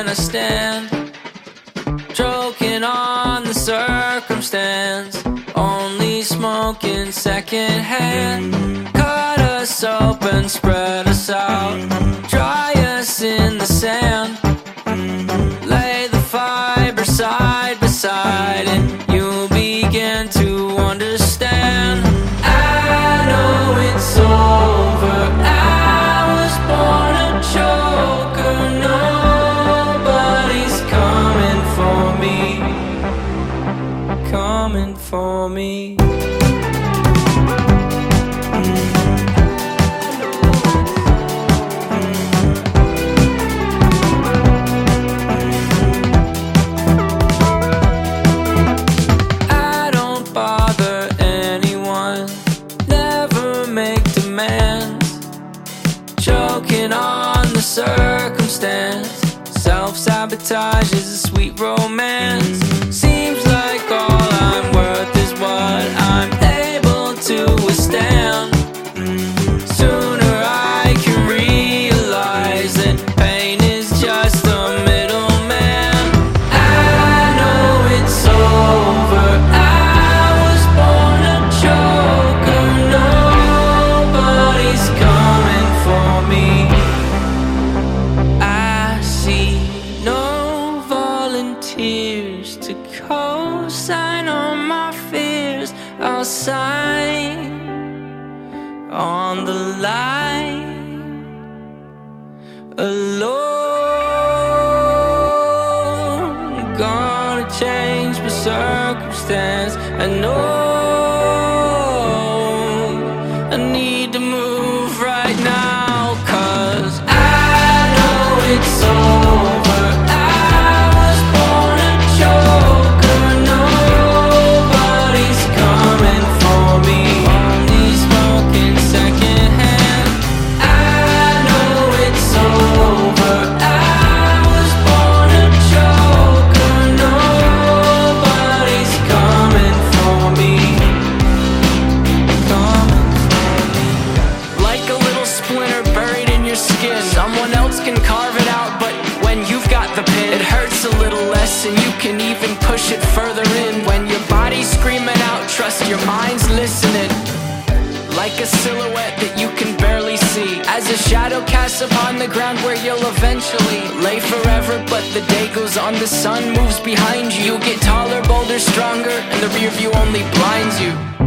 I stand, joking on the circumstance, only smoking secondhand. Cut us open, spread us out, dry us in the sand, lay the fiber side by side, and you'll begin to understand. I know it's over, I was born a joker, nobody's coming for me. I don't bother anyone, never make demands, joking on the circumstance, self-sabotage is a sweet romance. Seems like all I'm worth is what I'm able to withstand. Sooner I can realize that pain is just a middleman. I know it's over, I was born a joker, nobody's coming for me. I see no volunteers to co-sign on my fears. I'll sign on the line alone. Gonna change my circumstance. I know I need to move right now, 'cause I know it's over, I was born a joker, nobody's coming for me, only smoking secondhand. I know it's over, I was born a joker, nobody's coming for me, Like a little splinter buried in your skin, someone else can carve it out, but when you've got the pin, it hurts a little less, and you can even push it further in. When your body's screaming out, trust your mind's listening. Like a silhouette that you can barely see, as a shadow casts upon the ground where you'll eventually lay forever. But the day goes on, the sun moves behind you, you get taller, bolder, stronger, and the rear view only blinds you.